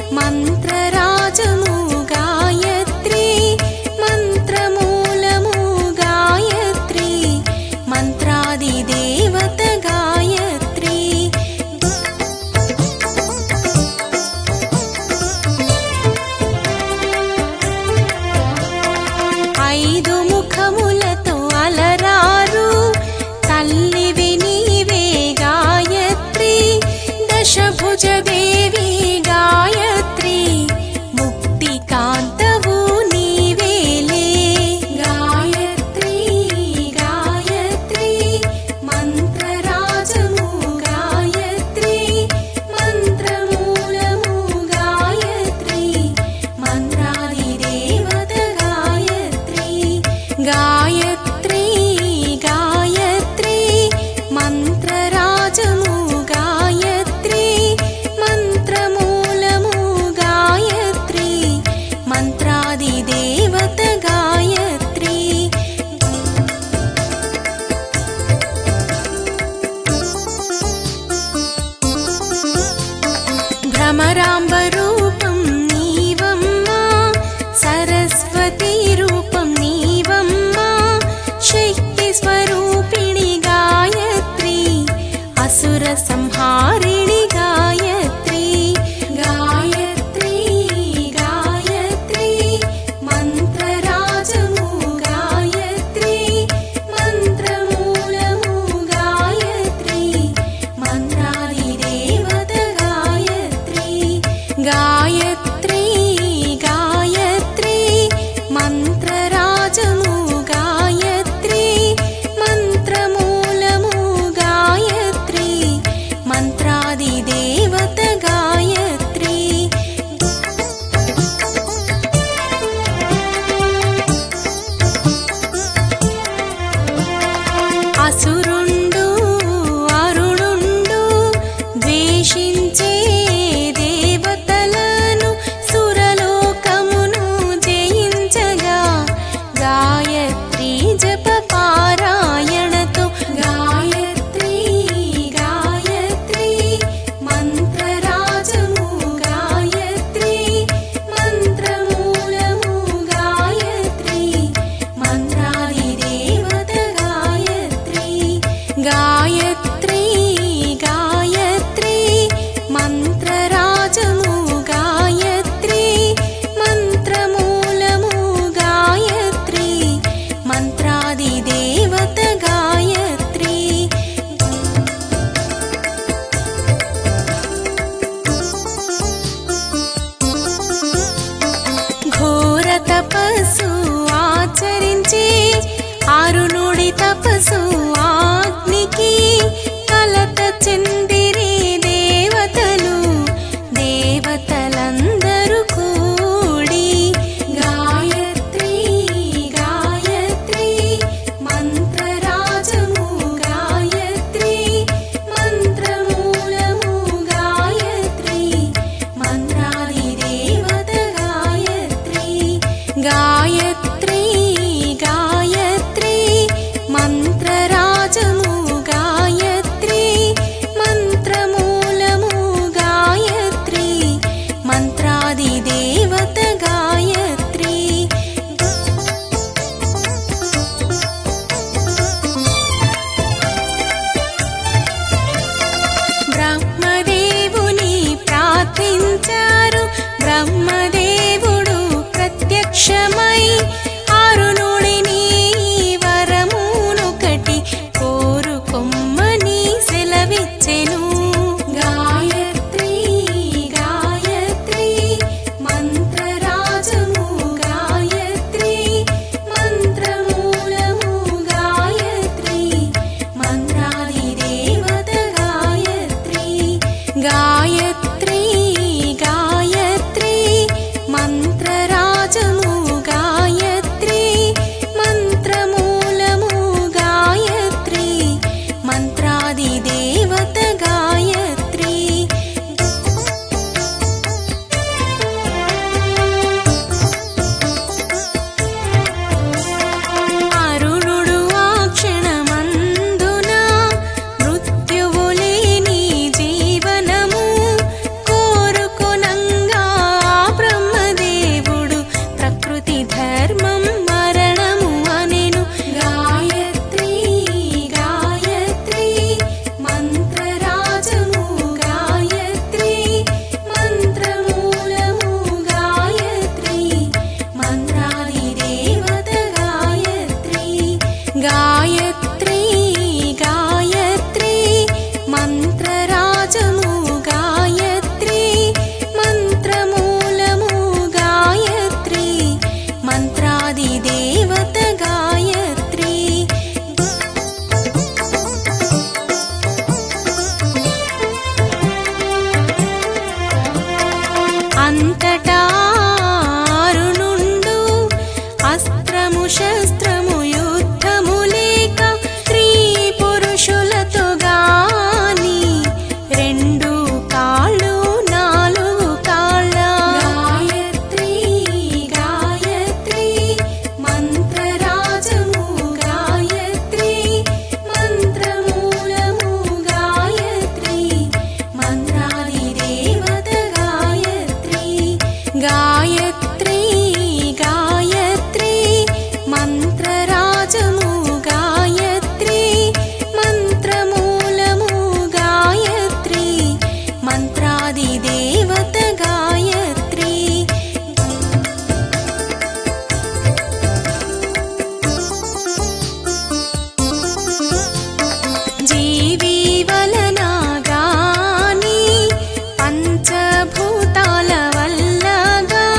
మంత్రరాజము గాయత్రి మంత్రమూలము గాయత్రి మంత్రాది దేవత గాయత్రి ఐదు ముఖములతో అలరారు తల్లివి నీవే గాయత్రి దశభుజ దేవి గాయత్రి ముక్తి కాంతవు నీవేలే గాయత్రి గాయత్రి మంత్రరాజము గాయత్రి మంత్రమూలము గాయత్రి మంత్రాది దేవత గాయత్రి గాయత్రి గాయత్రి మంత్రరాజము గాయత్రి మంత్రమూలము గాయత్రి మంత్రాది దేవత గాయత్రి భ్రమరాంబ రూపం నీవమ్మా సరస్వతి రూపం నీవమ్మా శక్తి స్వరూపిణి గాయత్రి అసుర సంహారిణి గాయత్రి గాయత్రి గాయత్రి మంత్రరాజము గాయత్రి మంత్రమూలము గాయత్రి మంత్రాది దేవత గాయత్రి గాయత్రి గాయత్రి మంత్రరాజము గాయత్రి మంత్రమూలము గాయత్రి మంత్రాది దేవత గాయత్రి అసురుండు అరుణుండు ద్వేషించే దేవతలను సురలోకమును జయించగా గాయత్రి జప పారాయణతో గాయత్రి గాయత్రి మంత్రరాజము గాయత్రి మంత్రమూలము గాయత్రి మంత్రాది దేవత గాయత్రి గాయత్రి గాయత్రి మంత్రరాజము గాయత్రి మంత్రమూలము గాయత్రి మంత్రాది దేవత గాయత్రి గాయత్రి గాయత్రి మంత్రరాజము గాయత్రి మంత్రమూలము గాయత్రి మంత్రాది దేవత గాయత్రి గాయత్రి గాయత్రి మంత్రరాజము గాయత్రి మంత్రమూలము గాయత్రి మంత్రాది దేవత గాయత్రి ఘోర తపస్సు ఆచరించి ఆరునుడి తపస్సు అగ్నికి కలత చెందిరి దేవతలు దేవతలందరూ కూడి గాయత్రి గాయత్రి మంత్రరాజము గాయత్రి మంత్రమూలము గాయత్రి మంత్రాది దేవత గాయత్రి గాయత్రి గాయత్రి గాయత్రీ గాయత్రీ మంత్రరాజము గాయత్రీ మంత్రమూలము గాయత్రీ మంత్రాది దేవత గాయత్రీ జీవి వలన గాని పంచభూతాల వల్ల గాని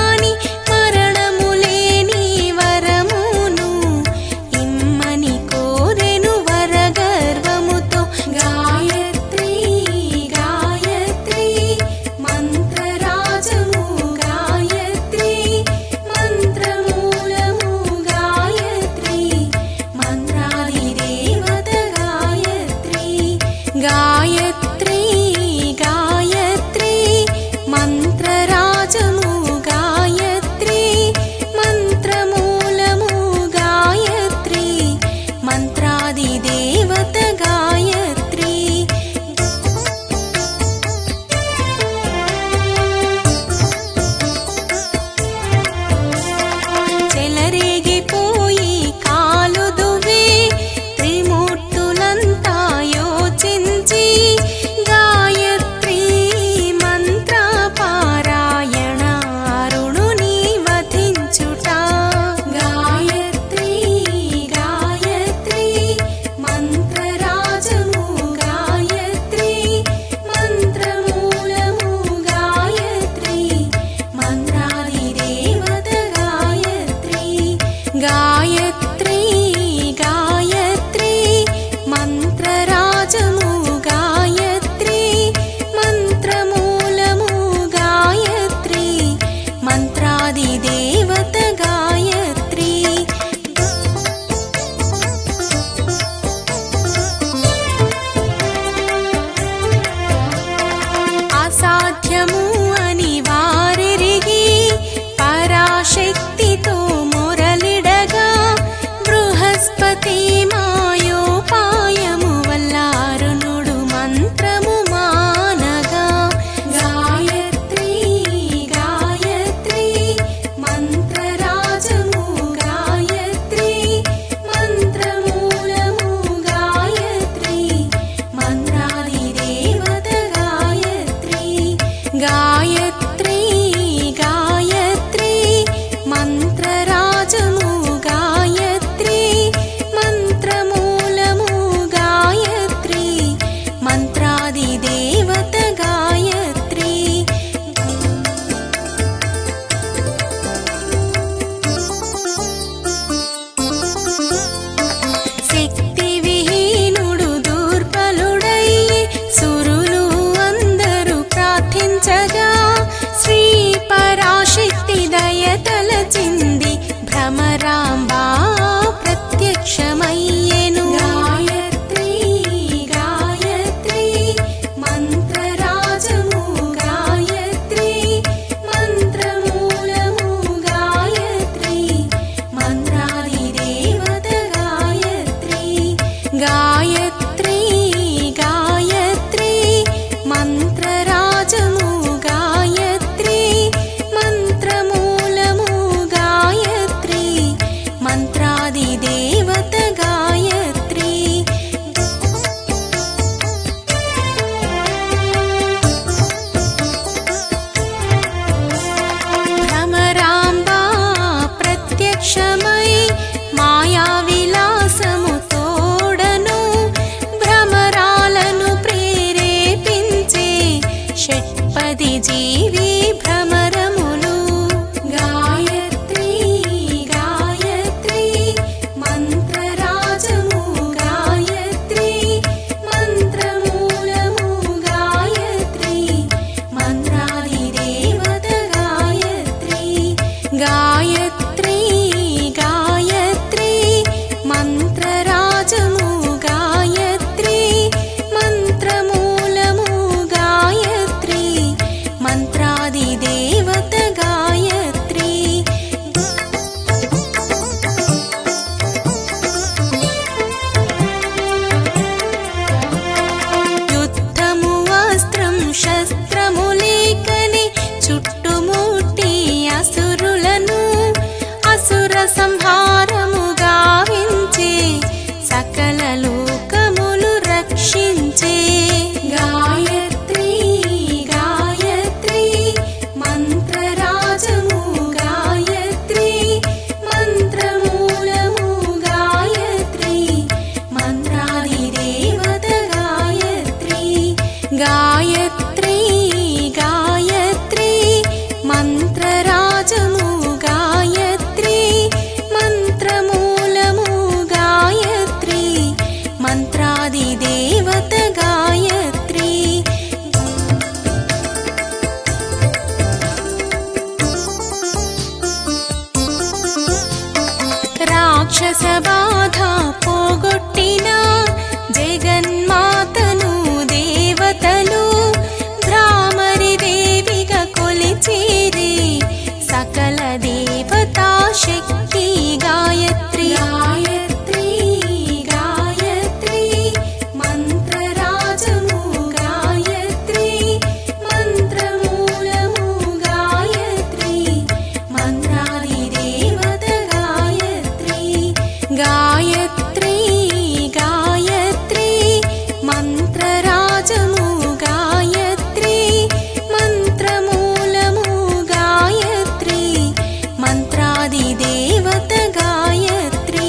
రాక్షస బాధ పోగొట్టిన జగన్మాతను దేవతలు భ్రామరి దేవిగా కొలిచేరే సకల దేవతా శక్తి గాయత్రి గాయత్రి గాయత్రి మంత్రరాజము గాయత్రి మంత్రమూలము గాయత్రి మంత్రాది దేవత గాయత్రి గాయత్రి గాయత్రి మంత్రరాజము గాయత్రి మంత్రమూలము గాయత్రి మంత్రాది దేవత గాయత్రి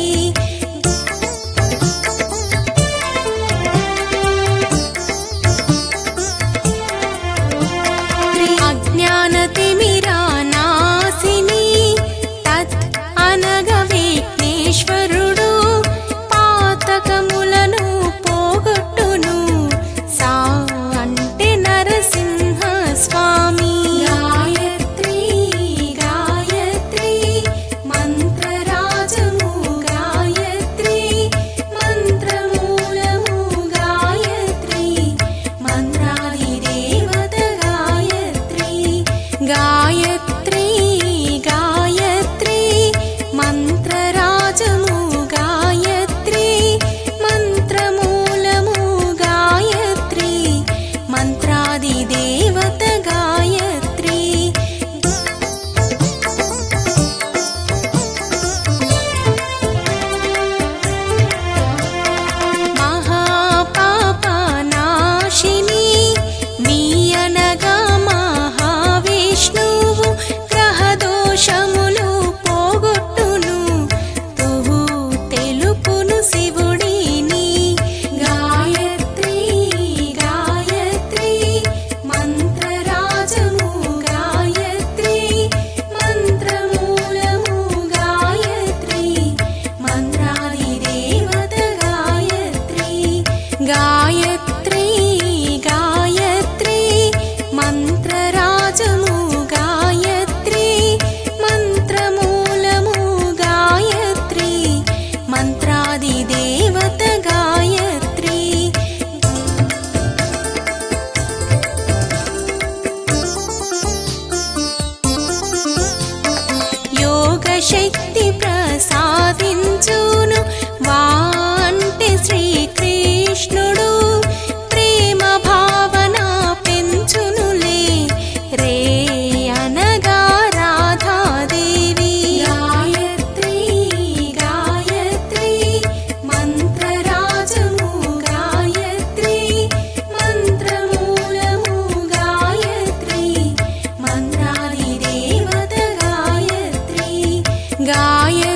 అజ్ఞానతిమిరానాశిని తత్ అనగ విఘ్నేశ్వరుడు పాతకములను పోగొట్టును సా అంటే నరసింహ స్వామి గాయత్రి గాయత్రి మంత్రరాజము గాయత్రి మంత్రమూలము గాయత్రి మంత్రాది దేవత గాయత్రి గాయత్రి గాయత్రి మంత్రరాజము గాయత్రి మంత్రమూలము గాయత్రి మంత్రాది దేవత గాయత్రి మహాపాపనాశిని నీయనగా మహావిష్ణువు గ్రహదోషములు పోగొట్టును తుహు తెలుపును శివుడిని గాయత్రి గాయత్రి మంత్రరాజము గాయత్రి మంత్రమూలము గాయత్రి మంత్రాది దేవత గాయత్రి గాయత్రి గాయత్రి మంత్రరాజము గాయత్రి మంత్రమూలము గాయత్రి మంత్రాది దేవత గాయత్రి యోగ శక్తి ప్రసాదించును వాంటే శ్రీకృష్ణుడు ప్రేమ భావన పెంచునులే రే అనగా రాధాదేవి గాయత్రి గాయత్రి మంత్రరాజము గాయత్రి మంత్రమూలము గాయత్రి మంత్రాది దేవత గాయత్రి గాయత్రి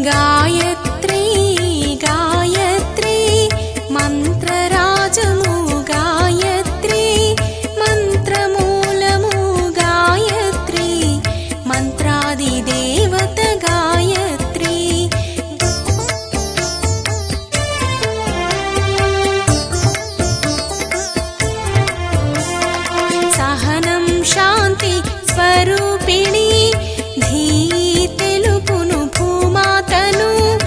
గాయత్రీ గాయత్రీ మంత్రరాజము గాయత్రీ మంత్రమూలము గాయత్రీ మంత్రాది దేవత గాయత్రీ సహనం శాంతి స్వరూపిణి ధీ తెలుపును భూమాతను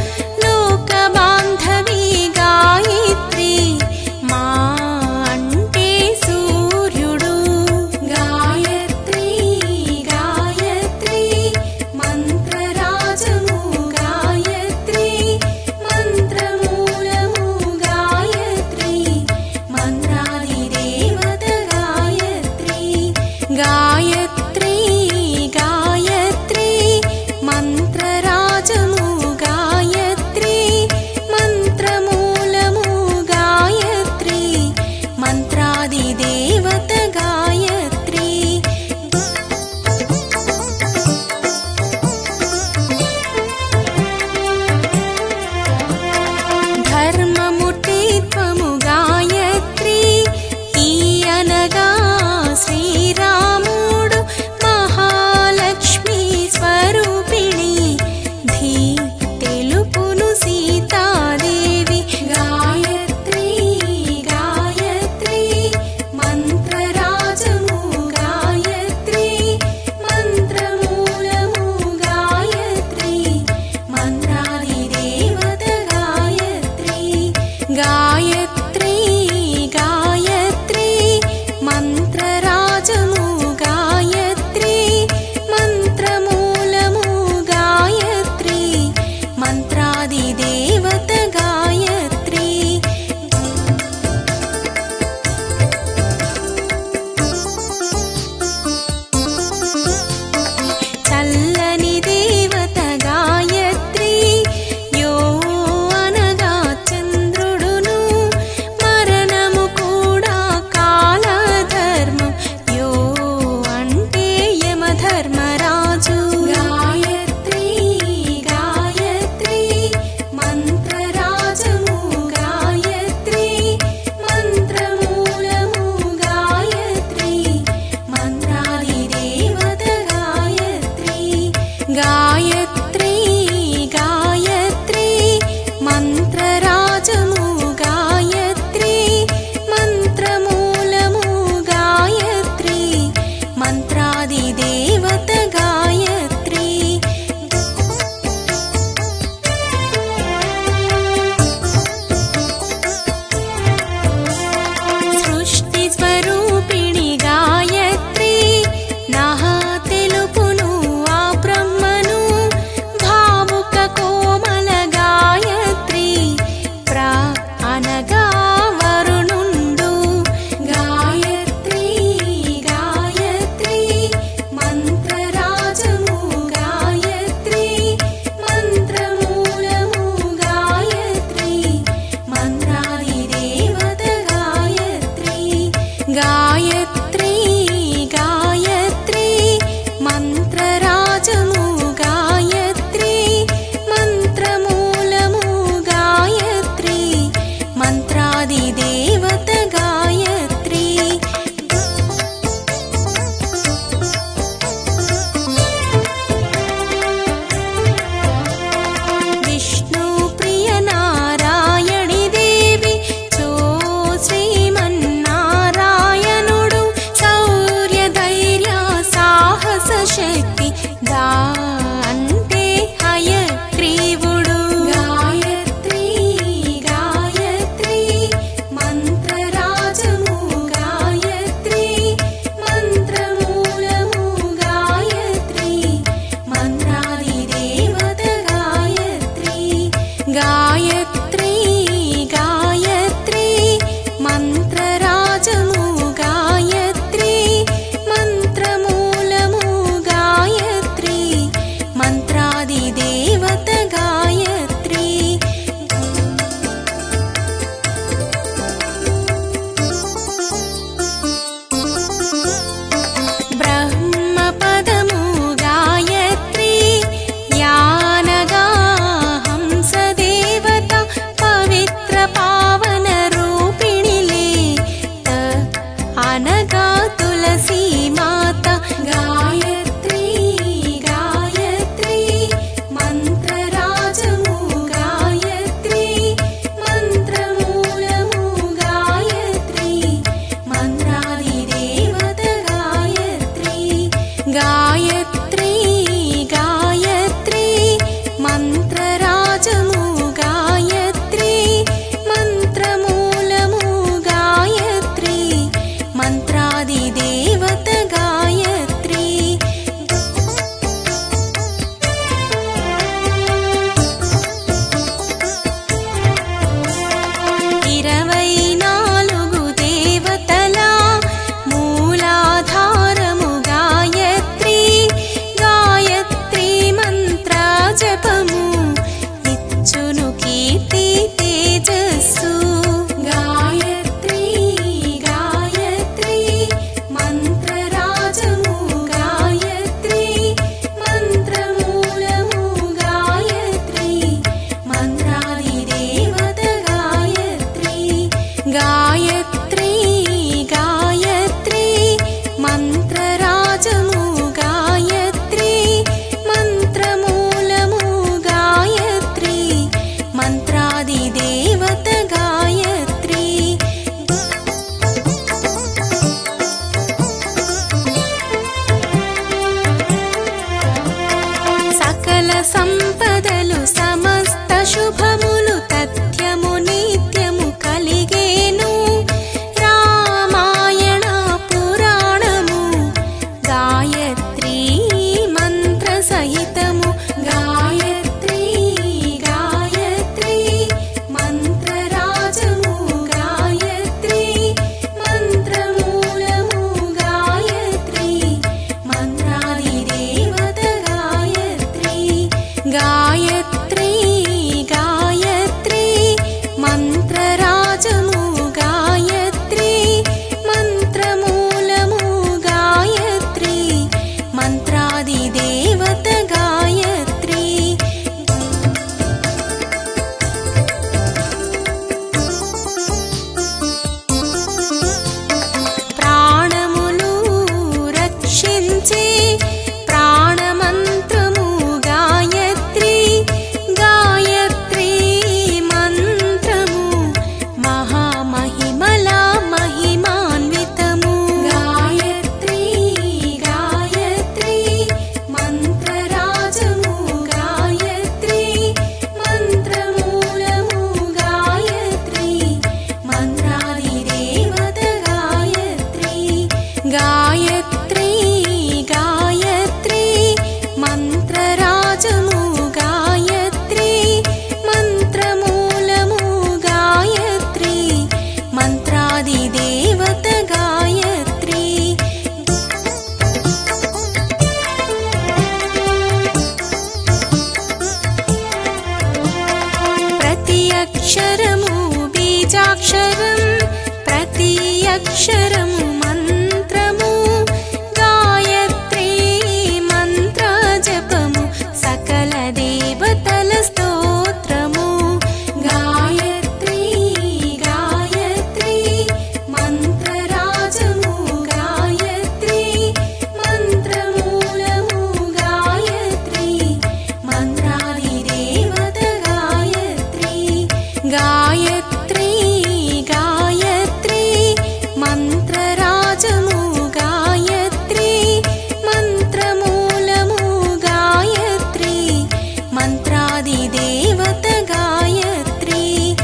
అక్షరము బీజాక్షరం, ప్రతి అక్షరము మంత్రము. గాయత్రీ మంత్ర జపము, సకల దేవతల స్తోత్రము. గాయత్రీ గాయత్రీ మంత్రరాజము, గాయత్రీ మంత్రమూలము. గాయత్రీ మంత్రాది దేవత గాయత్రీ. గాయత్రీ గాయత్రీ మంత్రరాజము, గాయత్రీ మంత్రమూలము. గాయత్రీ మంత్రాది దేవత గాయత్రీ.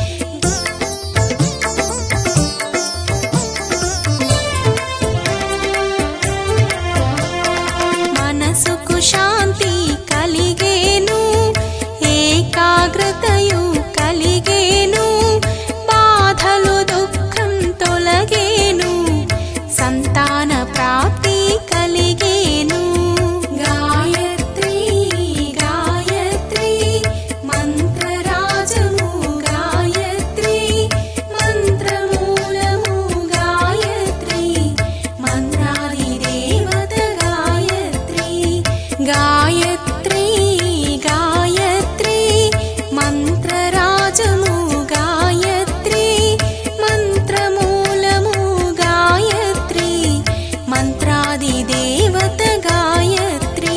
మనసుకు శాంతి కలిగేను, ఏకాగ్రతయు కలిగేను. బాధలు దుఃఖం తొలగేను, సంతాన ప్రాప్తి కలిగేను. గాయత్రీ గాయత్రీ మంత్రరాజము, గాయత్రీ మంత్రమూలము. గాయత్రీ మంత్రాది దేవత గాయత్రీ. గాయత్రీ గాయత్రీ మంత్రరాజము, గాయత్రీ మంత్రమూలము. గాయత్రీ మంత్రాది దేవత గాయత్రీ.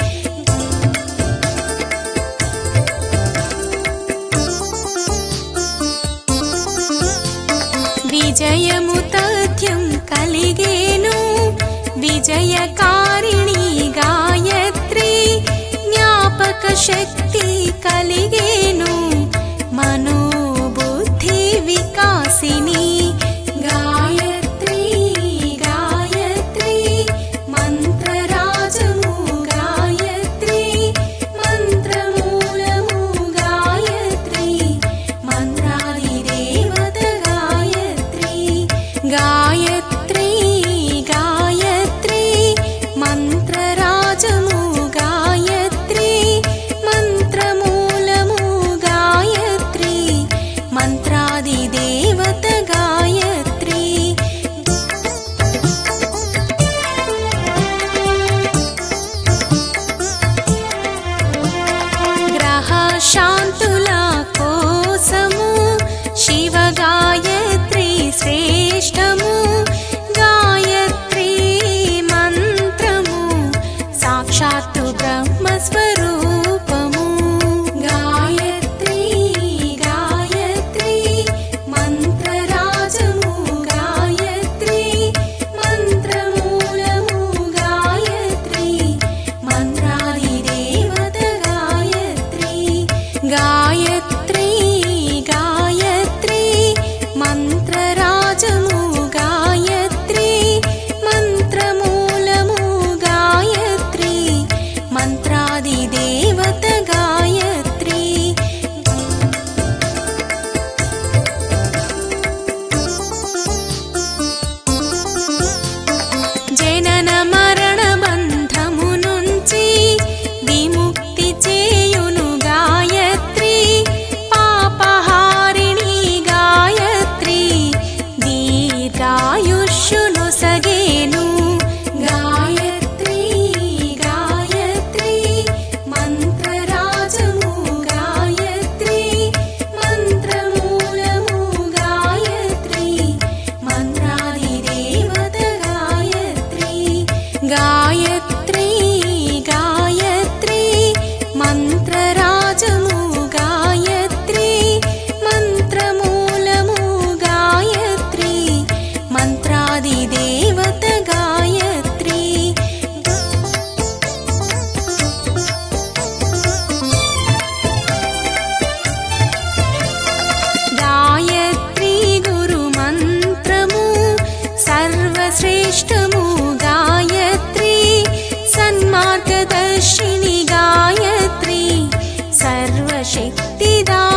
విజయము తథ్యం కలిగేను, విజయకారిణి గాయత్రీ. జ్ఞాపక శక్తి కలిగేను, మనోబుద్ధి వికాసిని. గాయత్రీ గాయత్రీ మంత్రరాజము, గాయత్రీ మంత్రమూలము. గాయత్రీ మంత్రాది దేవత గాయత్రీ. గాయత్రీ గాయత్రీ మంత్రరాజము, గాయత్రీ మంత్రమూలము. గాయత్రీ మంత్రాది దేవత గాయత్రీ. గ్రహ శాంతుల కోసము శివ గాయత్రీ శ్రేష్టము. గాయత్రీ మంత్రము సాక్షాత్తు బ్రహ్మస్వరూపము. గాయత్రీ గాయత్రీ మంత్రరాజము, గాయత్రీ మంత్రమూలము. గాయత్రీ మంత్రాది దేవత గాయత్రీ. గాయత్రీ గాయత్రీ మంత్రరాజము, గాయత్రీ మంత్రమూలము. గాయత్రీ మంత్రాది దేవత గాయత్రీ. జనన మరణ బంధము నుంచి విముక్తి చేయును గాయత్రీ. పాపహారిణి గాయత్రీ, దీర్ఘాయుష్యును సగేను. గాయత్రీ గాయత్రీ మంత్రరాజము, గాయత్రీ మంత్రమూలము. గాయత్రీ మంత్రాది దేవత గాయత్రీ. గాయత్రీ గాయత్రీ మంత్రరాజము, గాయత్రీ మంత్రమూలము. గాయత్రీ మంత్రాది దేవత గాయత్రీ. గాయత్రీ గురు మంత్రము సర్వశ్రేష్టము. గాయత్రీ సన్మార్గదర్శిని. గాయత్రీ సర్వశక్తిదా